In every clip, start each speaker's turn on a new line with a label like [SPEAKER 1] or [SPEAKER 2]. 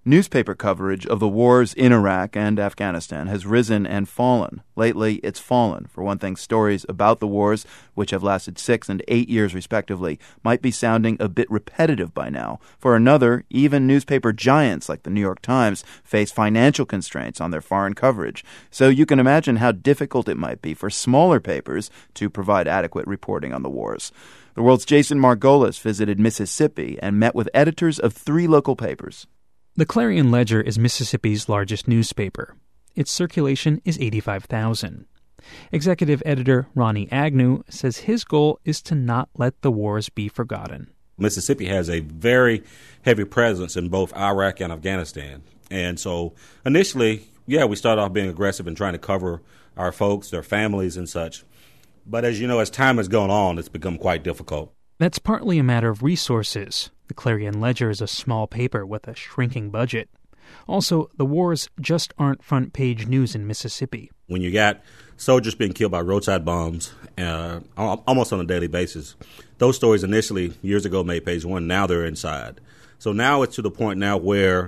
[SPEAKER 1] Newspaper coverage of the wars in Iraq and Afghanistan has risen and fallen. Lately, it's fallen. For one thing, stories about the wars, which have lasted 6 and 8 years respectively, might be sounding a bit repetitive by now. For another, even newspaper giants like the New York Times face financial constraints on their foreign coverage. So you can imagine how difficult it might be for smaller papers to provide adequate reporting on the wars. The World's Jason Margolis visited Mississippi and met with editors of 3 local papers.
[SPEAKER 2] The Clarion Ledger is Mississippi's largest newspaper. Its circulation is 85,000. Executive editor Ronnie Agnew says his goal is to not let the wars be forgotten.
[SPEAKER 3] Mississippi has a very heavy presence in both Iraq and Afghanistan. And so initially, we started off being aggressive and trying to cover our folks, their families and such. But as you know, as time has gone on, it's become quite difficult.
[SPEAKER 2] That's partly a matter of resources. The Clarion Ledger is a small paper with a shrinking budget. Also, the wars just aren't front-page news in Mississippi.
[SPEAKER 3] When you got soldiers being killed by roadside bombs almost on a daily basis, those stories initially, years ago, made page 1. Now they're inside. So now it's to the point now where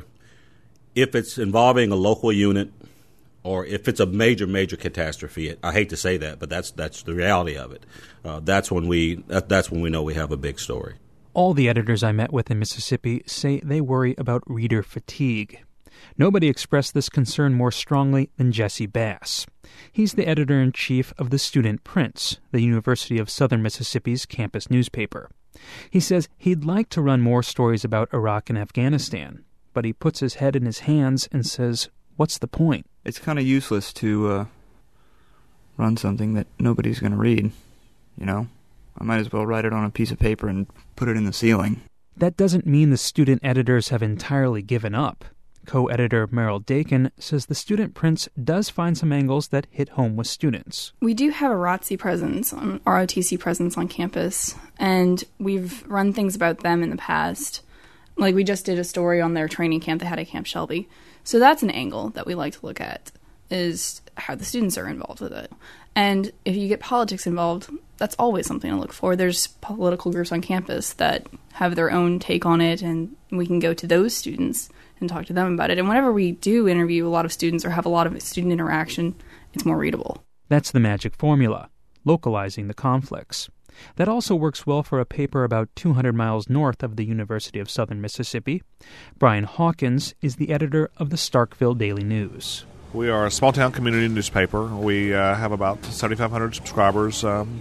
[SPEAKER 3] if it's involving a local unit or if it's a major, major catastrophe, I hate to say that, but that's the reality of it. That's when we know we have a big story.
[SPEAKER 2] All the editors I met with in Mississippi say they worry about reader fatigue. Nobody expressed this concern more strongly than Jesse Bass. He's the editor-in-chief of the Student Prince, the University of Southern Mississippi's campus newspaper. He says he'd like to run more stories about Iraq and Afghanistan, but he puts his head in his hands and says, what's the point?
[SPEAKER 4] It's kind of useless to run something that nobody's going to read, you know? I might as well write it on a piece of paper and put it in the ceiling.
[SPEAKER 2] That doesn't mean the student editors have entirely given up. Co-editor Merrill Dakin says the Student Prince does find some angles that hit home with students.
[SPEAKER 5] We do have a ROTC presence on campus, and we've run things about them in the past. Like, we just did a story on their training camp they had at Camp Shelby. So that's an angle that we like to look at, is how the students are involved with it. And if you get politics involved, that's always something to look for. There's political groups on campus that have their own take on it, and we can go to those students and talk to them about it. And whenever we do interview a lot of students or have a lot of student interaction, it's more readable.
[SPEAKER 2] That's the magic formula, localizing the conflicts. That also works well for a paper about 200 miles north of the University of Southern Mississippi. Brian Hawkins is the editor of the Starkville Daily News.
[SPEAKER 6] We are a small-town community newspaper. We have about 7,500 subscribers, and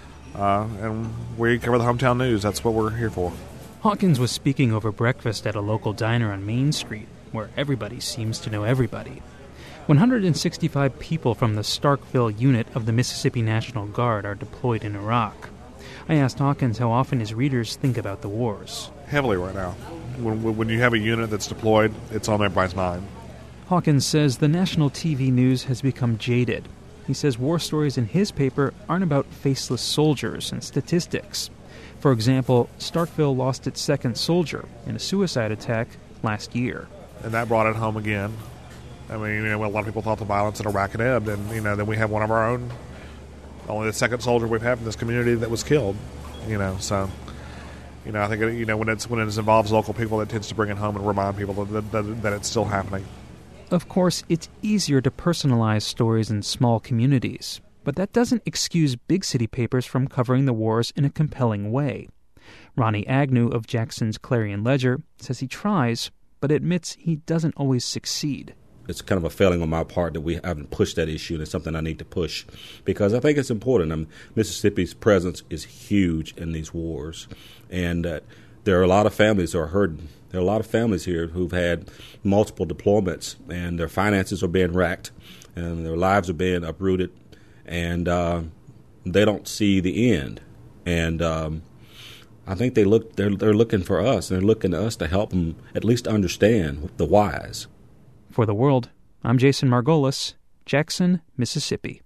[SPEAKER 6] we cover the hometown news. That's what we're here for.
[SPEAKER 2] Hawkins was speaking over breakfast at a local diner on Main Street, where everybody seems to know everybody. 165 people from the Starkville unit of the Mississippi National Guard are deployed in Iraq. I asked Hawkins how often his readers think about the wars.
[SPEAKER 6] Heavily right now. When you have a unit that's deployed, it's on everybody's mind.
[SPEAKER 2] Hawkins says the national TV news has become jaded. He says war stories in his paper aren't about faceless soldiers and statistics. For example, Starkville lost its second soldier in a suicide attack last year.
[SPEAKER 6] And that brought it home again. I mean, a lot of people thought the violence in Iraq had ebbed, and then we have one of our own, only the second soldier we've had in this community that was killed. So I think when it involves local people, it tends to bring it home and remind people that it's still happening.
[SPEAKER 2] Of course, it's easier to personalize stories in small communities, but that doesn't excuse big city papers from covering the wars in a compelling way. Ronnie Agnew of Jackson's Clarion Ledger says he tries, but admits he doesn't always succeed.
[SPEAKER 3] It's kind of a failing on my part that we haven't pushed that issue, and it's something I need to push because I think it's important. Mississippi's presence is huge in these wars, and there are a lot of families who are hurting. There are a lot of families here who've had multiple deployments, and their finances are being racked, and their lives are being uprooted, and they don't see the end. And I think they're looking for us, and they're looking to us to help them at least understand the whys.
[SPEAKER 2] For The World, I'm Jason Margolis, Jackson, Mississippi.